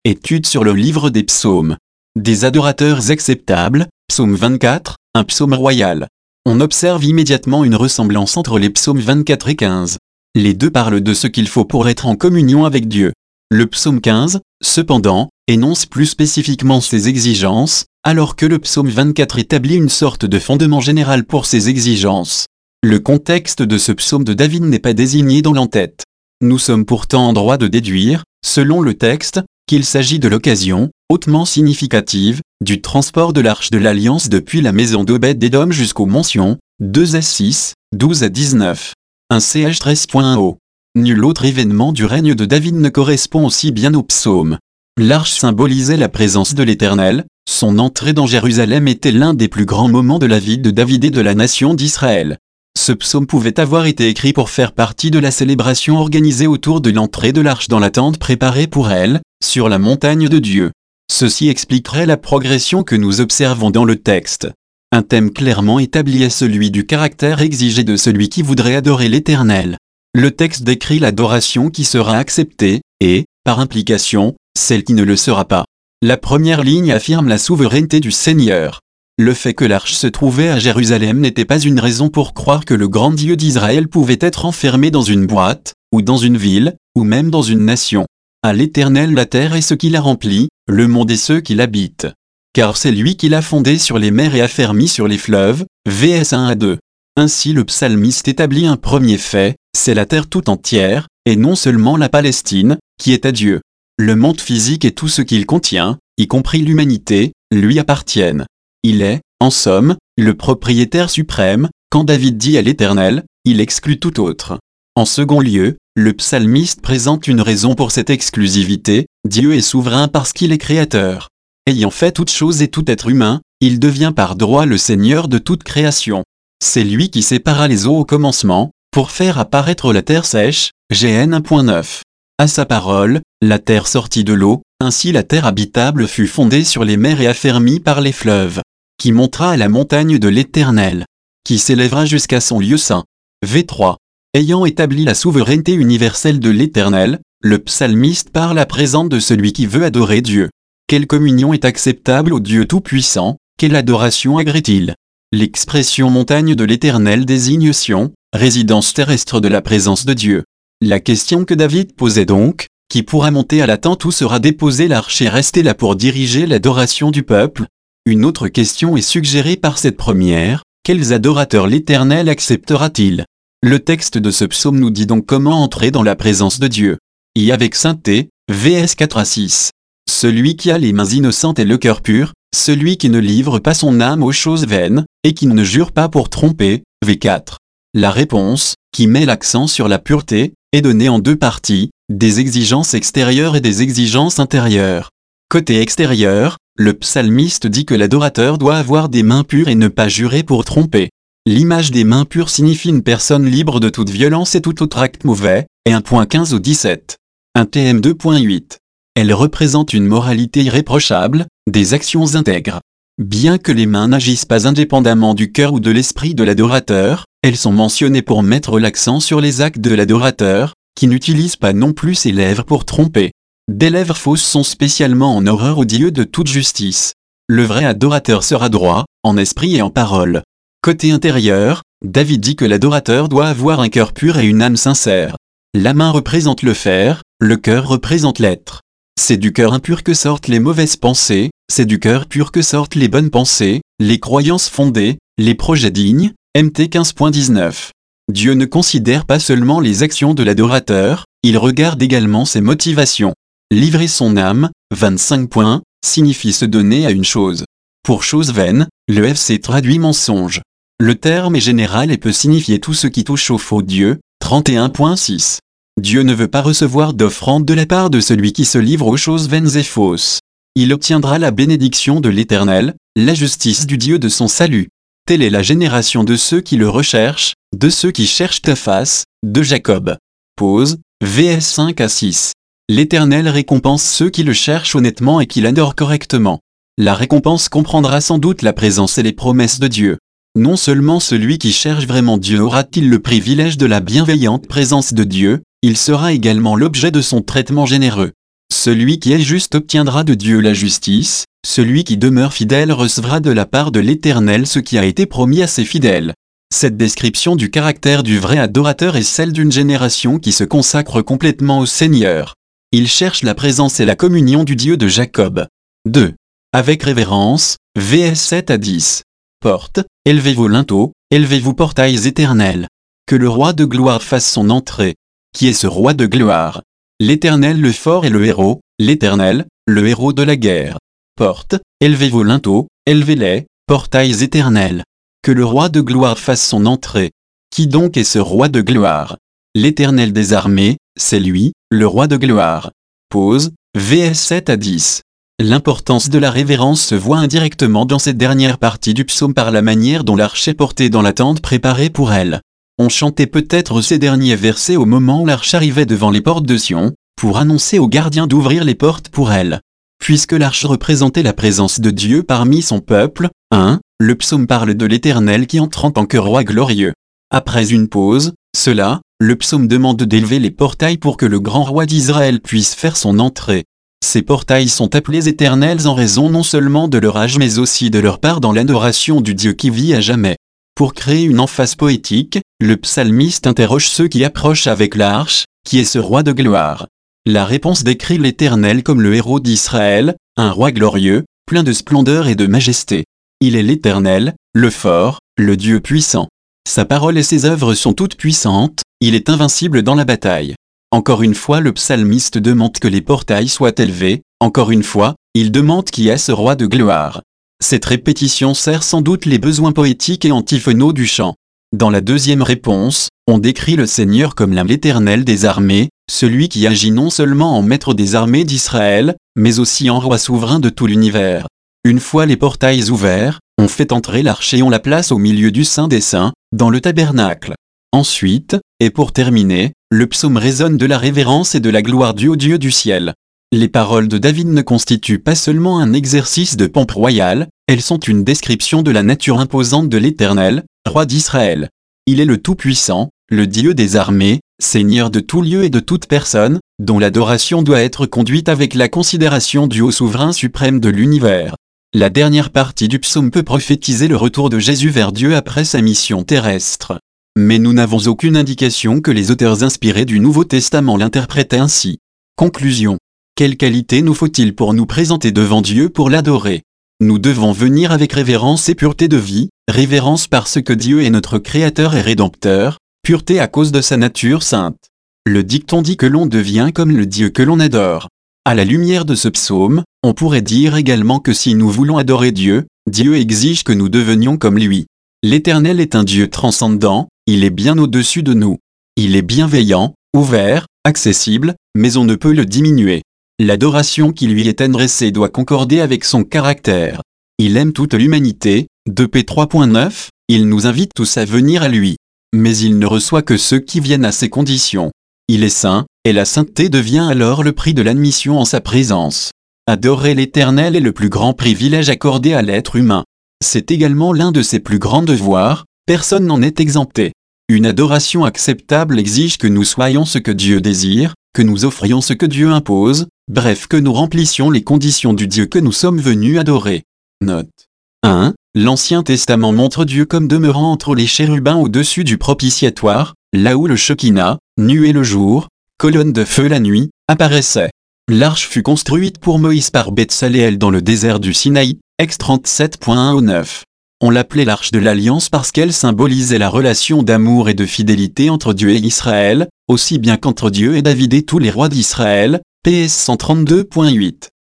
Étude sur le livre des psaumes. Des adorateurs acceptables, psaume 24, un psaume royal. On observe immédiatement une ressemblance entre les psaumes 24 et 15. Les deux parlent de ce qu'il faut pour être en communion avec Dieu. Le psaume 15, cependant, énonce plus spécifiquement ses exigences, alors que le psaume 24 établit une sorte de fondement général pour ses exigences. Le contexte de ce psaume de David n'est pas désigné dans l'entête. Nous sommes pourtant en droit de déduire, selon le texte, qu'il s'agit de l'occasion, hautement significative, du transport de l'arche de l'Alliance depuis la maison d'Obed-Édom jusqu'aux Monts Sion, 2s6, 12-19. Un ch 13.o. Nul autre événement du règne de David ne correspond aussi bien au psaume. L'arche symbolisait la présence de l'Éternel, son entrée dans Jérusalem était l'un des plus grands moments de la vie de David et de la nation d'Israël. Ce psaume pouvait avoir été écrit pour faire partie de la célébration organisée autour de l'entrée de l'arche dans la tente préparée pour elle, sur la montagne de Dieu. Ceci expliquerait la progression que nous observons dans le texte. Un thème clairement établi est celui du caractère exigé de celui qui voudrait adorer l'Éternel. Le texte décrit l'adoration qui sera acceptée, et, par implication, celle qui ne le sera pas. La première ligne affirme la souveraineté du Seigneur. Le fait que l'arche se trouvait à Jérusalem n'était pas une raison pour croire que le grand Dieu d'Israël pouvait être enfermé dans une boîte, ou dans une ville, ou même dans une nation. À l'Éternel la terre et ce qui la remplit, le monde et ceux qui l'habitent. Car c'est lui qui l'a fondé sur les mers et affermi sur les fleuves, vs 1-2. Ainsi le psalmiste établit un premier fait, c'est la terre tout entière, et non seulement la Palestine, qui est à Dieu. Le monde physique et tout ce qu'il contient, y compris l'humanité, lui appartiennent. Il est, en somme, le propriétaire suprême. Quand David dit à l'Éternel, il exclut tout autre. En second lieu, le psalmiste présente une raison pour cette exclusivité, Dieu est souverain parce qu'il est créateur. Ayant fait toutes choses et tout être humain, il devient par droit le Seigneur de toute création. C'est lui qui sépara les eaux au commencement, pour faire apparaître la terre sèche, Gn 1.9. À sa parole, la terre sortit de l'eau, ainsi la terre habitable fut fondée sur les mers et affermie par les fleuves. Qui montera à la montagne de l'Éternel, qui s'élèvera jusqu'à son lieu saint. V3. Ayant établi la souveraineté universelle de l'Éternel, le psalmiste parle à présent de celui qui veut adorer Dieu. Quelle communion est acceptable au Dieu Tout-Puissant, quelle adoration agrée-t-il? L'expression montagne de l'Éternel désigne Sion, résidence terrestre de la présence de Dieu. La question que David posait donc, qui pourra monter à la tente où sera déposée l'arche et rester là pour diriger l'adoration du peuple? Une autre question est suggérée par cette première, quels adorateurs l'Éternel acceptera-t-il? Le texte de ce psaume nous dit donc comment entrer dans la présence de Dieu. Y avec sainteté, vs 4-6. Celui qui a les mains innocentes et le cœur pur, celui qui ne livre pas son âme aux choses vaines, et qui ne jure pas pour tromper, v4. La réponse, qui met l'accent sur la pureté, est donnée en deux parties, des exigences extérieures et des exigences intérieures. Côté extérieur, le psalmiste dit que l'adorateur doit avoir des mains pures et ne pas jurer pour tromper. L'image des mains pures signifie une personne libre de toute violence et tout autre acte mauvais, et 1.15 au 17. Un TM 2.8. Elle représente une moralité irréprochable, des actions intègres. Bien que les mains n'agissent pas indépendamment du cœur ou de l'esprit de l'adorateur, elles sont mentionnées pour mettre l'accent sur les actes de l'adorateur, qui n'utilise pas non plus ses lèvres pour tromper. Des lèvres fausses sont spécialement en horreur au Dieu de toute justice. Le vrai adorateur sera droit, en esprit et en parole. Côté intérieur, David dit que l'adorateur doit avoir un cœur pur et une âme sincère. La main représente le faire, le cœur représente l'être. C'est du cœur impur que sortent les mauvaises pensées, c'est du cœur pur que sortent les bonnes pensées, les croyances fondées, les projets dignes, MT 15.19. Dieu ne considère pas seulement les actions de l'adorateur, il regarde également ses motivations. Livrer son âme, 25 points, signifie se donner à une chose. Pour chose vaine, le FC traduit mensonge. Le terme est général et peut signifier tout ce qui touche au faux Dieu, 31.6. Dieu ne veut pas recevoir d'offrande de la part de celui qui se livre aux choses vaines et fausses. Il obtiendra la bénédiction de l'Éternel, la justice du Dieu de son salut. Telle est la génération de ceux qui le recherchent, de ceux qui cherchent ta face, de Jacob. Pause, vs 5-6. L'Éternel récompense ceux qui le cherchent honnêtement et qui l'adorent correctement. La récompense comprendra sans doute la présence et les promesses de Dieu. Non seulement celui qui cherche vraiment Dieu aura-t-il le privilège de la bienveillante présence de Dieu, il sera également l'objet de son traitement généreux. Celui qui est juste obtiendra de Dieu la justice, celui qui demeure fidèle recevra de la part de l'Éternel ce qui a été promis à ses fidèles. Cette description du caractère du vrai adorateur est celle d'une génération qui se consacre complètement au Seigneur. Il cherche la présence et la communion du Dieu de Jacob. 2. Avec révérence, VS 7 à 10. Porte, élevez vos linteaux, élevez-vous portails éternels. Que le roi de gloire fasse son entrée. Qui est ce roi de gloire? L'Éternel le fort et le héros, l'Éternel, le héros de la guerre. Porte, élevez vos linteaux, élevez-les, portails éternels. Que le roi de gloire fasse son entrée. Qui donc est ce roi de gloire? L'Éternel des armées, c'est lui, le roi de gloire. Pause, VS 7 à 10. L'importance de la révérence se voit indirectement dans cette dernière partie du psaume par la manière dont l'arche est portée dans la tente préparée pour elle. On chantait peut-être ces derniers versets au moment où l'arche arrivait devant les portes de Sion, pour annoncer aux gardiens d'ouvrir les portes pour elle. Puisque l'arche représentait la présence de Dieu parmi son peuple, 1. Le psaume parle de l'Éternel qui entre en tant que roi glorieux. Après une pause, le psaume demande d'élever les portails pour que le grand roi d'Israël puisse faire son entrée. Ces portails sont appelés éternels en raison non seulement de leur âge mais aussi de leur part dans l'adoration du Dieu qui vit à jamais. Pour créer une emphase poétique, le psalmiste interroge ceux qui approchent avec l'arche, qui est ce roi de gloire. La réponse décrit l'Éternel comme le héros d'Israël, un roi glorieux, plein de splendeur et de majesté. Il est l'Éternel, le fort, le Dieu puissant. Sa parole et ses œuvres sont toutes puissantes, il est invincible dans la bataille. Encore une fois le psalmiste demande que les portails soient élevés, encore une fois, il demande qui est ce roi de gloire. Cette répétition sert sans doute les besoins poétiques et antiphonaux du chant. Dans la deuxième réponse, on décrit le Seigneur comme l'Éternel des armées, celui qui agit non seulement en maître des armées d'Israël, mais aussi en roi souverain de tout l'univers. Une fois les portails ouverts, on fait entrer l'arche et on la place au milieu du Saint des Saints, dans le tabernacle. Ensuite, et pour terminer, le psaume résonne de la révérence et de la gloire due au Dieu du ciel. Les paroles de David ne constituent pas seulement un exercice de pompe royale, elles sont une description de la nature imposante de l'Éternel, roi d'Israël. Il est le Tout-Puissant, le Dieu des armées, Seigneur de tout lieu et de toute personne, dont l'adoration doit être conduite avec la considération du haut souverain suprême de l'univers. La dernière partie du psaume peut prophétiser le retour de Jésus vers Dieu après sa mission terrestre. Mais nous n'avons aucune indication que les auteurs inspirés du Nouveau Testament l'interprétaient ainsi. Conclusion. Quelle qualité nous faut-il pour nous présenter devant Dieu pour l'adorer? Nous devons venir avec révérence et pureté de vie, révérence parce que Dieu est notre Créateur et Rédempteur, pureté à cause de sa nature sainte. Le dicton dit que l'on devient comme le Dieu que l'on adore. À la lumière de ce psaume, on pourrait dire également que si nous voulons adorer Dieu, Dieu exige que nous devenions comme lui. L'Éternel est un Dieu transcendant, il est bien au-dessus de nous. Il est bienveillant, ouvert, accessible, mais on ne peut le diminuer. L'adoration qui lui est adressée doit concorder avec son caractère. Il aime toute l'humanité, 2 P 3.9, il nous invite tous à venir à lui. Mais il ne reçoit que ceux qui viennent à ses conditions. Il est saint, et la sainteté devient alors le prix de l'admission en sa présence. Adorer l'Éternel est le plus grand privilège accordé à l'être humain. C'est également l'un de ses plus grands devoirs, personne n'en est exempté. Une adoration acceptable exige que nous soyons ce que Dieu désire, que nous offrions ce que Dieu impose, bref que nous remplissions les conditions du Dieu que nous sommes venus adorer. Note 1. L'Ancien Testament montre Dieu comme demeurant entre les chérubins au-dessus du propitiatoire, là où le Shekinah, nuée le jour, colonne de feu la nuit, apparaissait. L'arche fut construite pour Moïse par Betsaléel dans le désert du Sinaï, Ex 37.1 au 9. On l'appelait l'arche de l'Alliance parce qu'elle symbolisait la relation d'amour et de fidélité entre Dieu et Israël, aussi bien qu'entre Dieu et David et tous les rois d'Israël, PS 132.8.